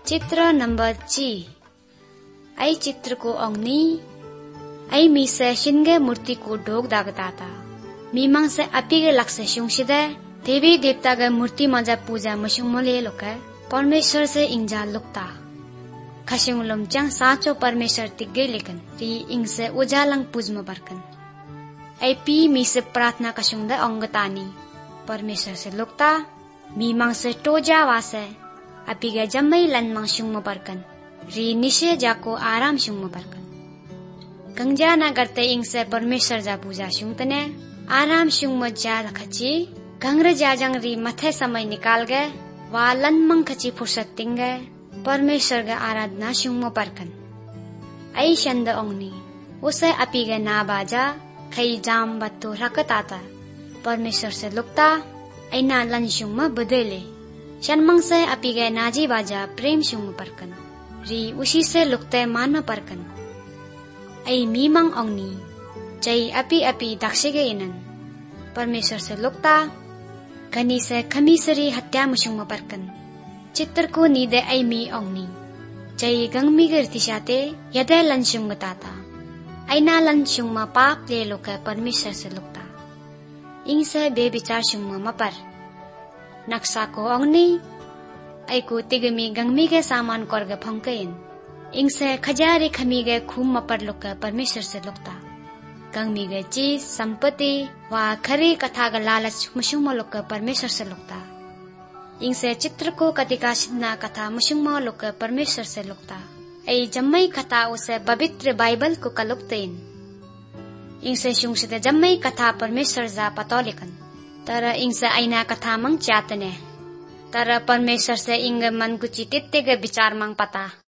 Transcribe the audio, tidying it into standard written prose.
चित्र नंबर 3 आई चित्र को अंगनी आई मी से शिंगे मूर्ति को ढोक दागता था मीमांग से अपी के लक्ष्य शुंशिदे देवी देवता के मूर्ति मजा पूजा मशुंग मोले लोके परमेश्वर से इंजा लुकता खशुंग लमचंग साचो परमेश्वर तिगे लेकन री इंग से उजालंग पूजम बरकन आई पी मी से प्रार्थना कशुंग दे अंगतानी परमेश्वर से लुकता मीमांग से टोजा वासे अपी के जम्मई लनमांग शुंग बरकन री निशे जाको आराम शुंग बरकन गंजा ना करते इंग से परमेश्वर जा पूजा शुंग तने आराम शुंग मजा रखची गंग्र जाजंग री मथे समय निकाल गए वा लनमंग खची फुर्सत तिंग गए परमेश्वर के आराधना शुंग बरकन आई शंद ओंगनी उसे अपी के ना बाजा खई जाम बत्तो रखताता परमेश्वर से लुकता आई ना लन शुंग बदले शनमंग से अपी के नाजी बाजा प्रेम शुंग परकन री उसी से लुकते मान परकन आई मीमंग ओंगनी जई अपी अपी दक्षिगे इनन परमेश्वर से लुकता गनी से खमीसरी हत्या मुशुंग परकन चित्र को नीदे आई मी ओंगनी जई गंगमी के रितिशाते यदे लन शुंग ताता आई ना लन शुंग पाप ले लोके परमेश्वर से लुकता इंग से बेविचार शुंग मपर नक्शा को ओंगनी आई को तिगमी गंगमी के सामान करगे फंकेन इंग से खजारे खमी गए खूम मपर लोके परमेश्वर से लुकता गंगमी गए चीज संपत्ति वा खरी कथा का लालच मुशुम लोके परमेश्वर से लुकता इंग से चित्र को कतिका सिद्ना कथा मुशुम लोके परमेश्वर से लुकता आई जम्मई कथा उसे पवित्र बाइबल को कलुकतेन इंग से शुंग से जम्मई कथा परमेश्वर जा पतो लेकन तर इंग से आईना कथा मंग चातने तर परमेश्वर से इंग मन कुची तित्ते के विचार मंग पता